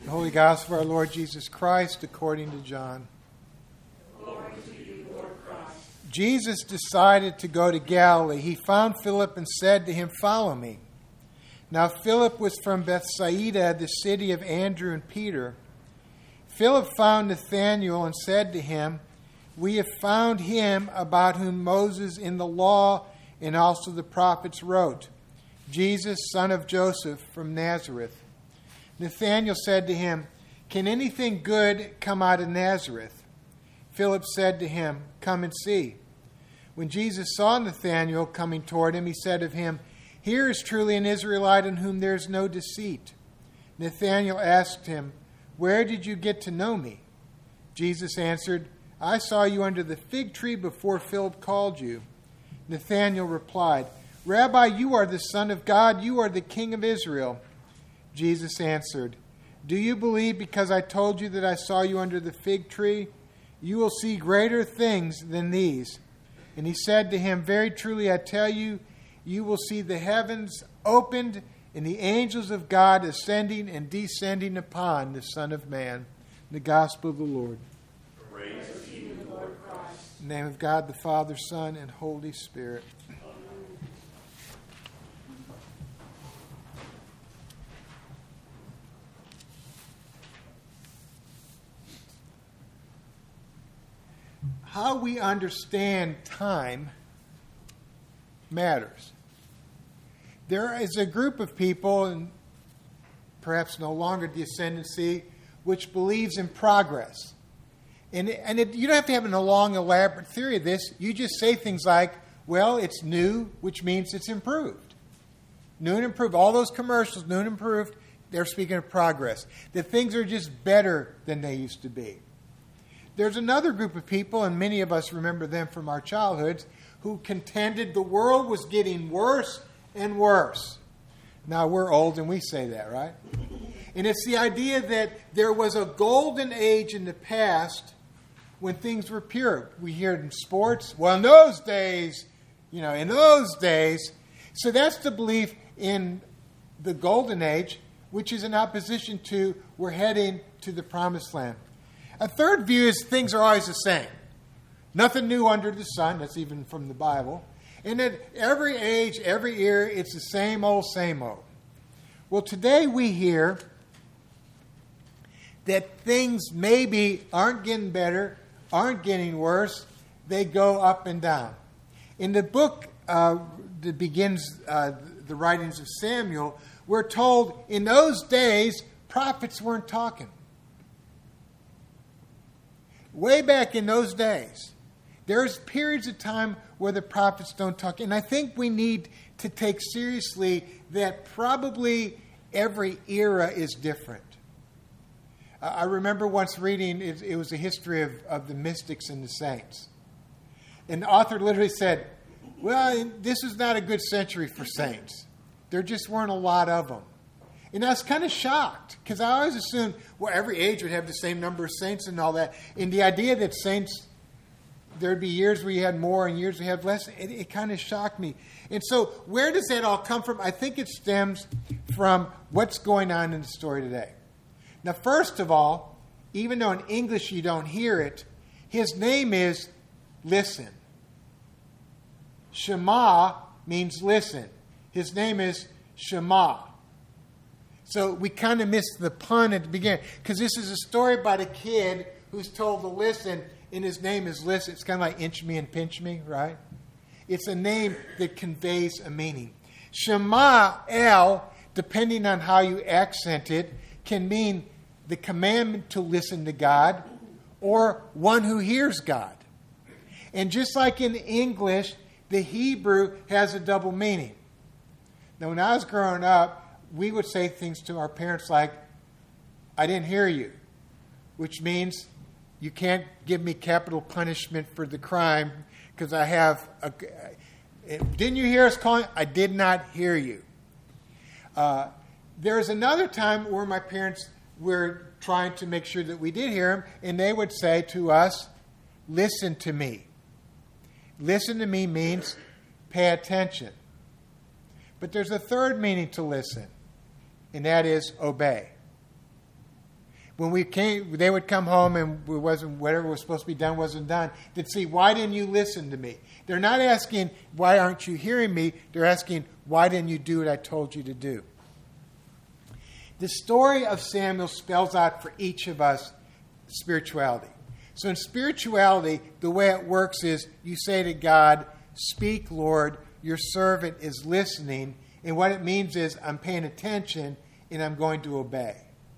The Holy Gospel of our Lord Jesus Christ according to John. Glory to you, Lord Christ. Jesus decided to go to Galilee. He found Philip and said to him, "Follow me." Now Philip was from Bethsaida, the city of Andrew and Peter. Philip found Nathanael and said to him, "We have found him about whom Moses in the law and also the prophets wrote, Jesus, son of Joseph, from Nazareth." Nathanael said to him, "Can anything good come out of Nazareth?" Philip said to him, "Come and see." When Jesus saw Nathanael coming toward him, he said of him, "Here is truly an Israelite in whom there is no deceit." Nathanael asked him, "Where did you get to know me?" Jesus answered, "I saw you under the fig tree before Philip called you." Nathanael replied, "Rabbi, you are the Son of God. You are the King of Israel." Jesus answered, "Do you believe because I told you that I saw you under the fig tree? You will see greater things than these." And he said to him, "Very truly I tell you, you will see the heavens opened and the angels of God ascending and descending upon the Son of Man." The Gospel of the Lord. Praise to you, Lord Christ. In the name of God, the Father, Son, and Holy Spirit. How we understand time matters. There is a group of people, and perhaps no longer the ascendancy, which believes in progress. You don't have to have a long, elaborate theory of this. You just say things like, well, it's new, which means it's improved. New and improved. All those commercials, new and improved, they're speaking of progress. That things are just better than they used to be. There's another group of people, and many of us remember them from our childhoods, who contended the world was getting worse and worse. Now, we're old and we say that, right? And it's the idea that there was a golden age in the past when things were pure. We hear it in sports. Well, in those days. So that's the belief in the golden age, which is in opposition to we're heading to the promised land. A third view is things are always the same. Nothing new under the sun. That's even from the Bible. And at every age, every era, it's the same old, same old. Well, today we hear that things maybe aren't getting better, aren't getting worse. They go up and down. In the book that begins the writings of Samuel, we're told in those days, prophets weren't talking. Way back in those days, there's periods of time where the prophets don't talk. And I think we need to take seriously that probably every era is different. I remember once reading, it was a history of the mystics and the saints. And the author literally said, well, this is not a good century for saints. There just weren't a lot of them. And I was kind of shocked because I always assumed, well, every age would have the same number of saints and all that. And the idea that saints, there'd be years where you had more and years where you had less, it kind of shocked me. And so where does that all come from? I think it stems from what's going on in the story today. Now, first of all, even though in English you don't hear it, his name is Listen. Shema means listen. His name is Shema. So we kind of missed the pun at the beginning because this is a story about a kid who's told to listen, and his name is Listen. It's kind of like Inch Me and Pinch Me, right? It's a name that conveys a meaning. Shema El, depending on how you accent it, can mean the commandment to listen to God or one who hears God. And just like in English, the Hebrew has a double meaning. Now, when I was growing up, we would say things to our parents like, I didn't hear you, which means you can't give me capital punishment for the crime because I have didn't you hear us calling? I did not hear you. There's another time where my parents were trying to make sure that we did hear him, and they would say to us, listen to me. Listen to me means pay attention. But there's a third meaning to listen, and that is obey. When we came, they would come home and whatever was supposed to be done wasn't done. They'd say, why didn't you listen to me? They're not asking, why aren't you hearing me? They're asking, why didn't you do what I told you to do? The story of Samuel spells out for each of us spirituality. So in spirituality, the way it works is you say to God, speak, Lord, your servant is listening. And what it means is I'm paying attention and I'm going to obey.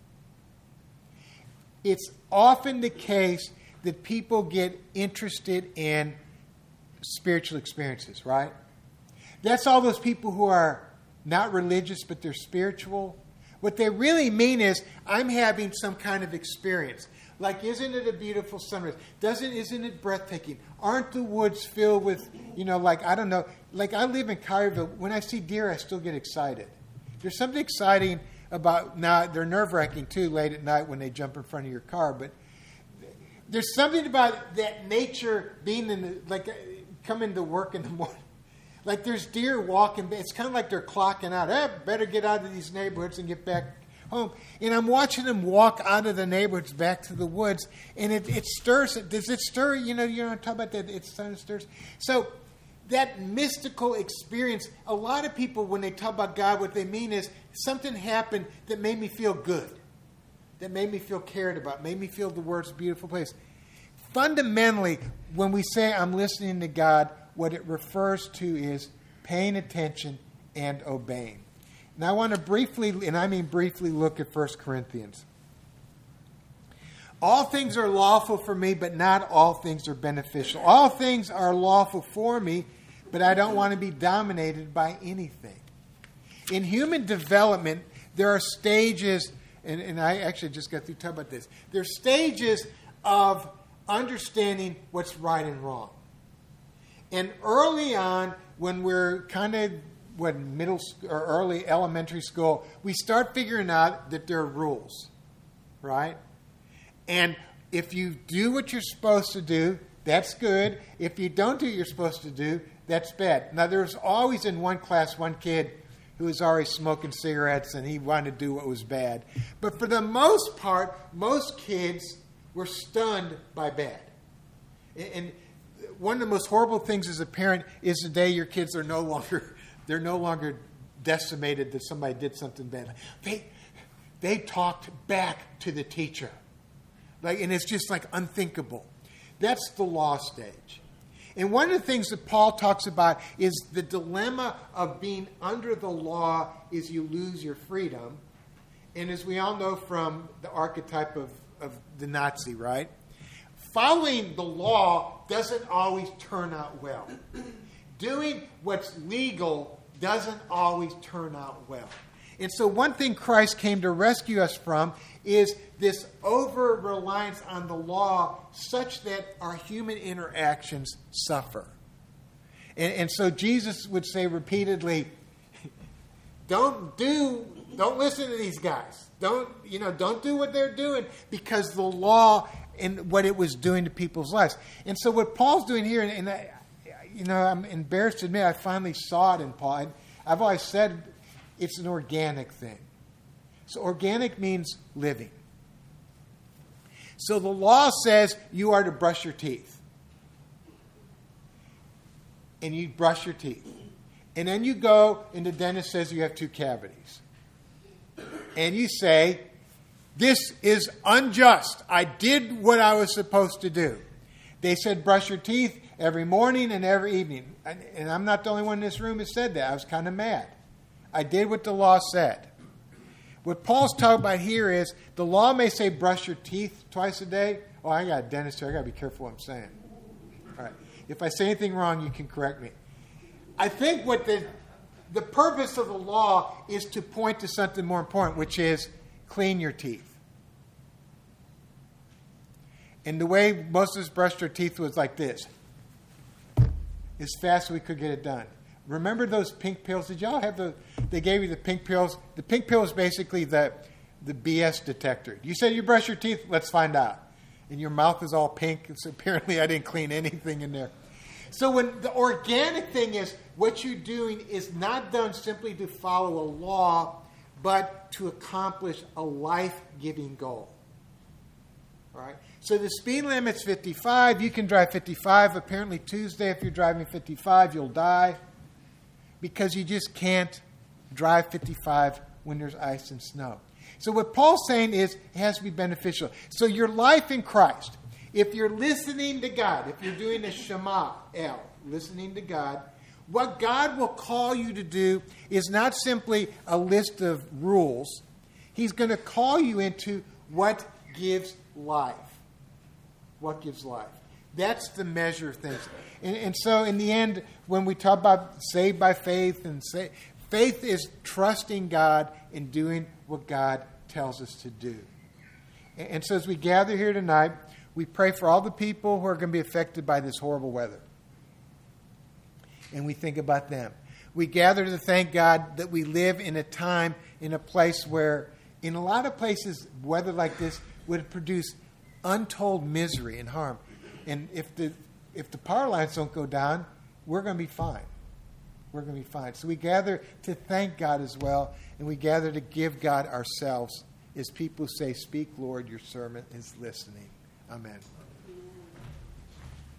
It's often the case that people get interested in spiritual experiences, right? That's all those people who are not religious, but they're spiritual. What they really mean is, I'm having some kind of experience. Like, isn't it a beautiful sunrise? Isn't it breathtaking? Aren't the woods filled with, I don't know. Like, I live in Collierville. When I see deer, I still get excited. There's something exciting about, now they're nerve-wracking too late at night when they jump in front of your car, but there's something about that nature being coming to work in the morning. Like there's deer walking, it's kind of like they're clocking out. Better get out of these neighborhoods and get back home. And I'm watching them walk out of the neighborhoods back to the woods, and it stirs. Does it stir? You know what I'm talking about? That it stirs. So that mystical experience, a lot of people, when they talk about God, what they mean is something happened that made me feel good, that made me feel cared about, made me feel the world's a beautiful place. Fundamentally, when we say I'm listening to God, what it refers to is paying attention and obeying. Now I want to briefly, and I mean briefly, look at 1 Corinthians. All things are lawful for me, but not all things are beneficial. All things are lawful for me, but I don't want to be dominated by anything. In human development, there are stages, and I actually just got through talking about this. There are stages of understanding what's right and wrong. And early on, when we're kind of middle or early elementary school, we start figuring out that there are rules, right? And if you do what you're supposed to do, that's good. If you don't do what you're supposed to do, that's bad. Now, there was always in one class one kid who was already smoking cigarettes and he wanted to do what was bad. But for the most part, most kids were stunned by bad. And one of the most horrible things as a parent is the day your kids are no longer decimated that somebody did something bad. They talked back to the teacher. And it's just unthinkable. That's the law stage. And one of the things that Paul talks about is the dilemma of being under the law is you lose your freedom. And as we all know from the archetype of the Nazi, right? Following the law doesn't always turn out well. Doing what's legal doesn't always turn out well. And so one thing Christ came to rescue us from is this over-reliance on the law such that our human interactions suffer. And so Jesus would say repeatedly, don't listen to these guys. Don't do what they're doing because the law and what it was doing to people's lives. And so what Paul's doing here, and I'm embarrassed to admit I finally saw it in Paul. I've always said it's an organic thing. So organic means living. So the law says you are to brush your teeth. And you brush your teeth. And then you go, and the dentist says you have 2 cavities. And you say, this is unjust. I did what I was supposed to do. They said brush your teeth every morning and every evening. And I'm not the only one in this room who said that. I was kind of mad. I did what the law said. What Paul's talking about here is the law may say brush your teeth twice a day. Oh, I got a dentist here. I got to be careful what I'm saying. All right. If I say anything wrong, you can correct me. I think what the purpose of the law is to point to something more important, which is clean your teeth. And the way most of us brushed our teeth was like this. As fast as we could get it done. Remember those pink pills? Did y'all have they gave you the pink pills? The pink pill is basically the BS detector. You said you brush your teeth, let's find out. And your mouth is all pink. So apparently I didn't clean anything in there. So when the organic thing is, what you're doing is not done simply to follow a law, but to accomplish a life-giving goal. All right. So the speed limit's 55. You can drive 55. Apparently Tuesday, if you're driving 55, you'll die because you just can't drive 55 when there's ice and snow. So what Paul's saying is it has to be beneficial. So your life in Christ, if you're listening to God, if you're doing a Shema, listening to God, what God will call you to do is not simply a list of rules. He's going to call you into what gives life. What gives life. That's the measure of things. And so in the end, when we talk about saved by faith, faith is trusting God and doing what God tells us to do. And so as we gather here tonight, we pray for all the people who are going to be affected by this horrible weather. And we think about them. We gather to thank God that we live in a time, in a place where, in a lot of places, weather like this would produce untold misery and harm. And if the power lines don't go down, we're going to be fine. We're going to be fine. So we gather to thank God as well, and we gather to give God ourselves as people say, "Speak, Lord, your servant is listening." Amen.